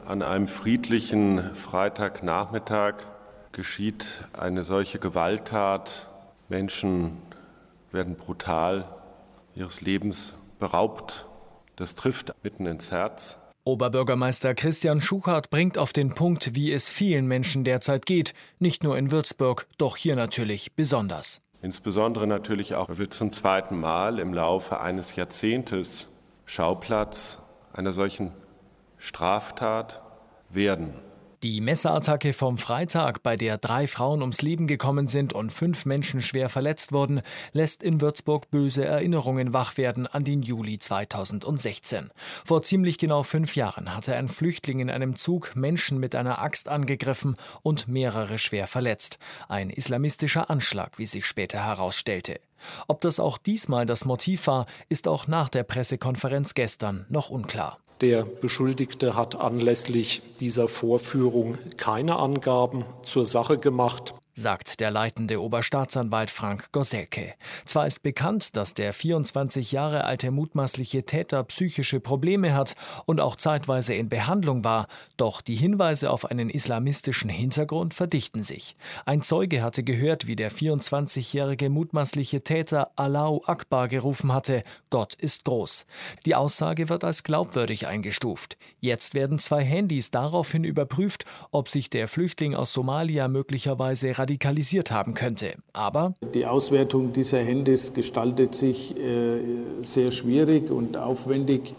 An einem friedlichen Freitagnachmittag geschieht eine solche Gewalttat. Menschen werden brutal ihres Lebens beraubt. Das trifft mitten ins Herz. Oberbürgermeister Christian Schuchart bringt auf den Punkt, wie es vielen Menschen derzeit geht. Nicht nur in Würzburg, doch hier natürlich besonders. Insbesondere natürlich auch, weil wir zum zweiten Mal im Laufe eines Jahrzehntes Schauplatz einer solchen Straftat werden. Die Messerattacke vom Freitag, bei der 3 Frauen ums Leben gekommen sind und 5 Menschen schwer verletzt wurden, lässt in Würzburg böse Erinnerungen wach werden an den Juli 2016. Vor ziemlich genau 5 Jahren hatte ein Flüchtling in einem Zug Menschen mit einer Axt angegriffen und mehrere schwer verletzt. Ein islamistischer Anschlag, wie sich später herausstellte. Ob das auch diesmal das Motiv war, ist auch nach der Pressekonferenz gestern noch unklar. Der Beschuldigte hat anlässlich dieser Vorführung keine Angaben zur Sache gemacht, sagt der leitende Oberstaatsanwalt Frank Goselke. Zwar ist bekannt, dass der 24 Jahre alte mutmaßliche Täter psychische Probleme hat und auch zeitweise in Behandlung war, doch die Hinweise auf einen islamistischen Hintergrund verdichten sich. Ein Zeuge hatte gehört, wie der 24-jährige mutmaßliche Täter Allahu Akbar gerufen hatte, Gott ist groß. Die Aussage wird als glaubwürdig eingestuft. Jetzt werden 2 Handys daraufhin überprüft, ob sich der Flüchtling aus Somalia möglicherweise radikalisiert haben könnte. Aber die Auswertung dieser Handys gestaltet sich sehr schwierig und aufwendig,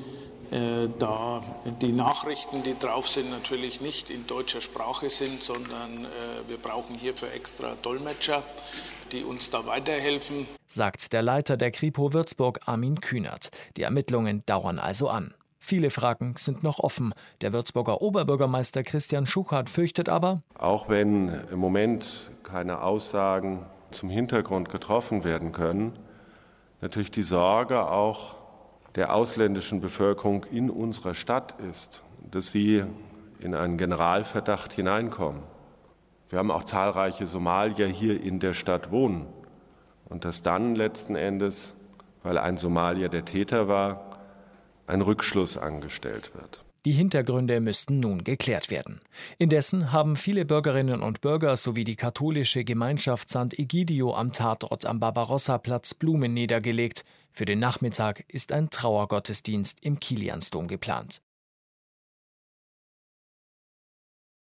da die Nachrichten, die drauf sind, natürlich nicht in deutscher Sprache sind, sondern wir brauchen hierfür extra Dolmetscher, die uns da weiterhelfen, sagt der Leiter der Kripo Würzburg, Armin Kühnert. Die Ermittlungen dauern also an. Viele Fragen sind noch offen. Der Würzburger Oberbürgermeister Christian Schuchart fürchtet aber, auch wenn im Moment keine Aussagen zum Hintergrund getroffen werden können, natürlich die Sorge auch der ausländischen Bevölkerung in unserer Stadt ist, dass sie in einen Generalverdacht hineinkommen. Wir haben auch zahlreiche Somalier hier in der Stadt wohnen. Und dass dann letzten Endes, weil ein Somalier der Täter war, ein Rückschluss angestellt wird. Die Hintergründe müssten nun geklärt werden. Indessen haben viele Bürgerinnen und Bürger sowie die katholische Gemeinschaft Sant'Egidio am Tatort am Barbarossa-Platz Blumen niedergelegt. Für den Nachmittag ist ein Trauergottesdienst im Kiliansdom geplant.